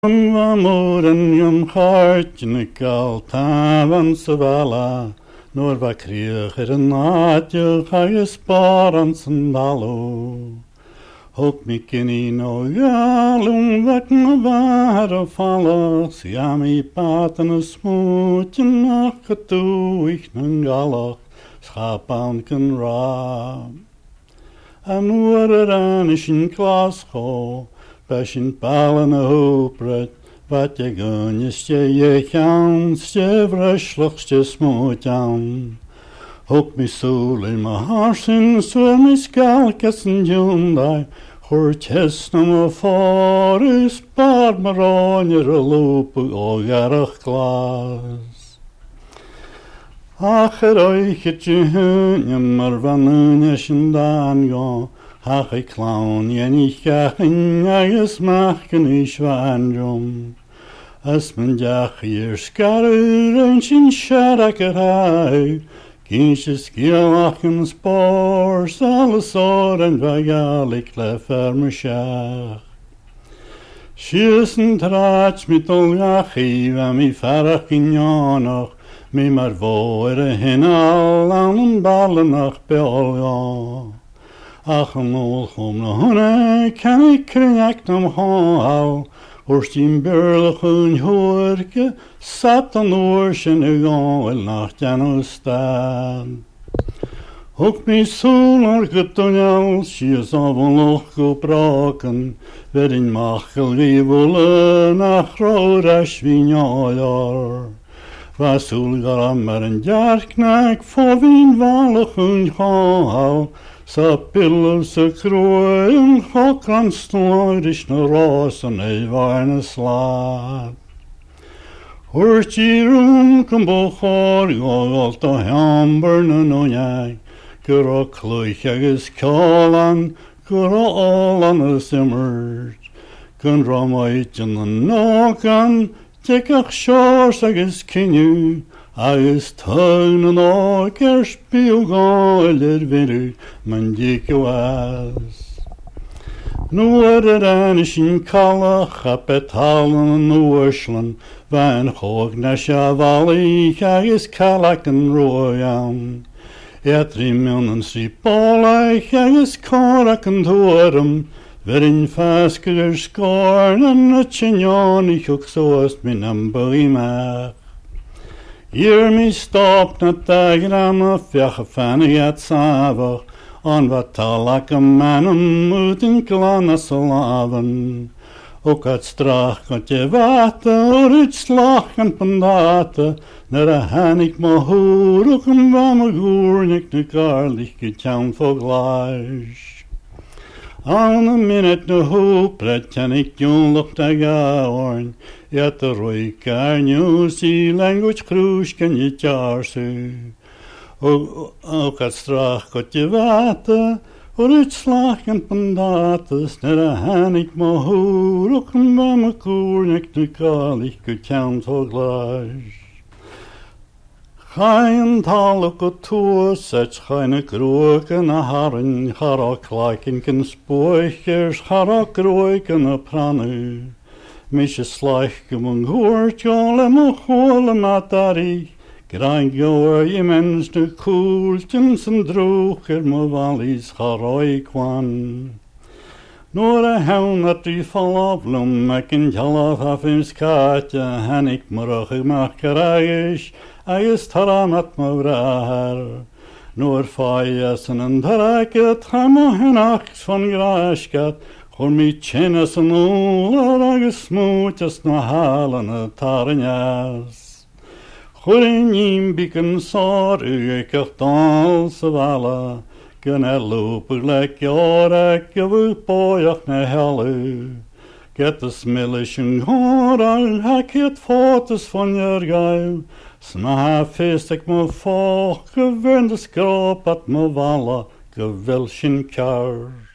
Moren jom hartjenikel tavan savala, nor va krieger en naadje ga je sparen sandalo. Hok mikini no galum vak me vare falla, siami paten smootje nachgetu ich nen galach, schapan ken ra. Am oerer is in klascho, Passion palen hoopret, wat je gunjestje je ganstje vrashlochtje smootjan. Ook mi soul in my harsen, so mi skalkas en jundai, hortjes na me forus, bar maronjer a lope og garach glas. Ach oichet je hunjem, mar van unjesjen dan gaan, Ach, ik clown, jen ich gachin, agus machen ich vandrum. As men jach hier skarur, en sin sharaker hai, Kinsjes gielachen spors, alles oren vajalik lefer me shach. Schiesen trach mit olgachi, wa mi farach in janach, mi mar voere hin al an ballenach beolja. Ach mol chom na hunne, kan ik krijgt am hal, Horst in burlig hun hoorke, sat an oorschen u gaal nacht jan o staan. Ook mi solar getonjal, sies av een loch gebraken, Verin machel rivolle, nach rorash vinjajar. Was ulgar ammer en jarknak, for vin valig hun gaal, Sa pillows a kroen, hokran snorish na rosen ei varne slaad. Hurti rum kan bochar, galt a hamburn an onjag, Gura kluich agus kalan, gura alan a simmert. Kun ramait in the nokan, tekach shors agus kinu, Agus tøgn an åker spiogaler veru, men dikke was. Nu det sin kalla, kapitalen an oerslan, Van hogna shavali, agus kalaken rojan. Etri munnen sipalaik, agus karaken torum, Verin fasker skarnen, a tjenjanik och såst min ambuimach. Hier mi stop na diagram fiach fanny at savach, on wat talak a manum uten glana salaven. Ook at strach got je water, ut slachen pandate, naar a hanik ma hoer, ook een wame goernik ne garlich getjan voglage. Aan een minute ne hoop, red jan ik jong lucht a gaorn, Yet the roika new sea language cruise can ye charsu. O kat strach got je water, or it slach and pandatus, nera hanik mahoor, ook een mama koernik de kalich could count o glage. Chain taluk o toer, such chaine groken a harin, charok laken can spoichers, charok roiken a pranu. Misje slaich gemung hoort jole mo hole matari, Grain goor je mens de koeltens en droger mo wallis haroi kwan. Nor a hound at die fall of lum, ek in jalaf af in skatje, hanik morog makaragish, agus taran at mo rahar. Nor faias en draket, hama henaks van graskat, Voor mi tjenes en oler agus smootjes na halen a tarinjas. Voor in jim biken sar uikert dal savala, Gun loper lek jorek gevu pojach na hellu. Get the smillish en horal, hak het fotos van jer gauw, Sna feestek me volk, gewende skrap at me walla, gewilsjen kar.